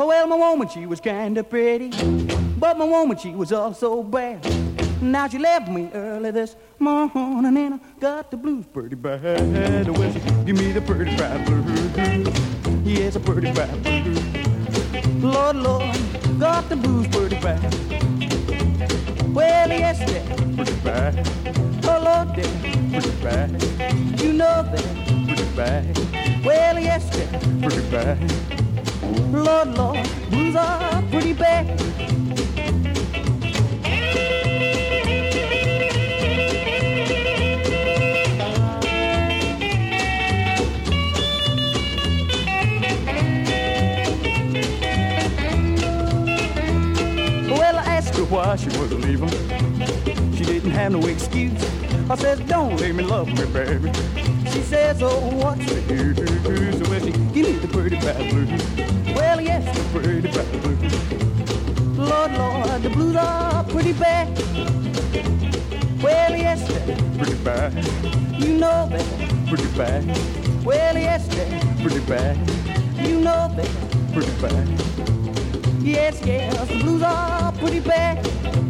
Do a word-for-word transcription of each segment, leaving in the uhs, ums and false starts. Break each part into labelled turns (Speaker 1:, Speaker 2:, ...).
Speaker 1: Well, my woman, she was kinda pretty, but my woman, she was also bad. Now she left me early this morning and I got the blues pretty bad. Well, she give me the pretty bad blues. Yes, a pretty bad blues. Lord, Lord, got the blues pretty bad. Well, yes, they're pretty bad. Oh, Lord, they're pretty bad. You know they're pretty bad. Well, yes, they're pretty bad. Lord, Lord, blues are pretty bad. Well, I asked her why she was leaving. She didn't have no excuse. I says, don't leave me, love me, baby. She says, oh, what's the use? So well, she give me the pretty bad blues. Well, yes, the pretty bad blues. Lord, Lord, the blues are pretty bad. Well, yes, they're pretty bad. You know they're pretty bad. Well, yes, they're pretty bad. You know they're pretty bad. Yes, yes, the blues are pretty bad.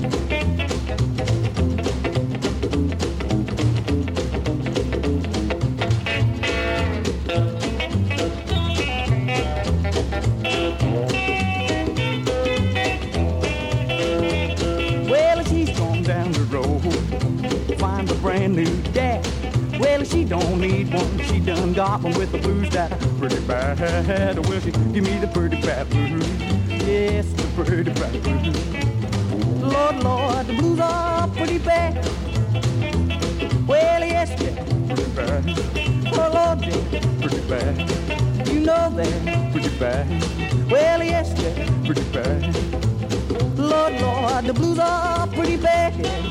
Speaker 1: Brand new dad. Well, she don't need one. She done got one with the blues that are pretty bad. Well, she give me the pretty bad blues. Yes, the pretty bad blues. Lord, Lord, the blues are pretty bad. Well, yes, they're pretty bad. Oh, Lord, they're pretty bad. You know they're pretty bad. Well, yes, they're pretty bad. Lord, Lord, the blues are pretty bad.